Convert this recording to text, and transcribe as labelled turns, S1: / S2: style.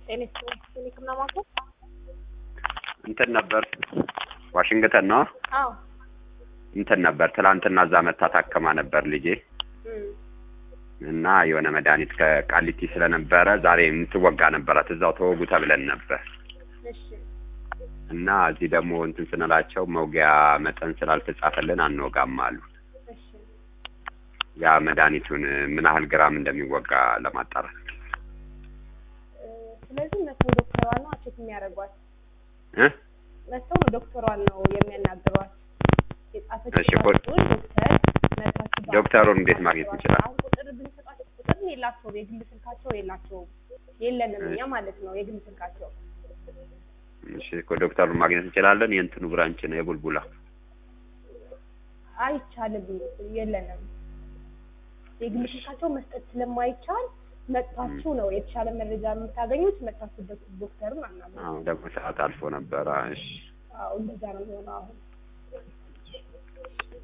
S1: ክሊኒክና ማቆ
S2: እንትን ነበር ዋሽንግተን ነው።
S1: አዎ
S2: እንትን ነበር ትላንትና እዛ መታ ታከማ ነበር ልጄ እና የሆነ መድኃኒት ከቃሊቲ ስለነበረ ዛሬ እንትወጋ ነበራት እዛው ተወጉ ተብለን ነበር።
S1: እሺ
S2: እና እዚህ ደግሞ እንትን ስንላቸው መውጊያ መጠን ስላልተጻፈልን አንወጋም አሉ።
S1: እሺ
S2: ያ መድኃኒቱን ምን ያህል ግራም እንደሚወጋ ለማጣራት
S1: ስለዚህ መጥቶ ዶክተሯን ነው አቸት የሚያደርጓት መጥቶ ዶክተሯን ነው የሚያናግሯት።
S2: ዶክተሩን እንዴት ማግኘት እንችላለን?
S1: ቁጥር ብንሰጣቸው ቁጥር የላቸውም፣ የግል ስልካቸው የላቸውም። የለንም እኛ ማለት ነው የግል ስልካቸው።
S2: እሺ እኮ ዶክተሩን ማግኘት እንችላለን። የእንትኑ ብራንች ነው የቡልቡላ
S1: አይቻልም፣ የለንም። የግል ስልካቸው መስጠት ስለማይቻል መጣችሁ ነው የተሻለ መረጃ የምታገኙት። መጣችሁ ዶክተሩን አናግሩ።
S2: አዎ ደግሞ ሰዓት አልፎ ነበር። እሺ
S1: አዎ እንደዛ ነው የሚሆነው አሁን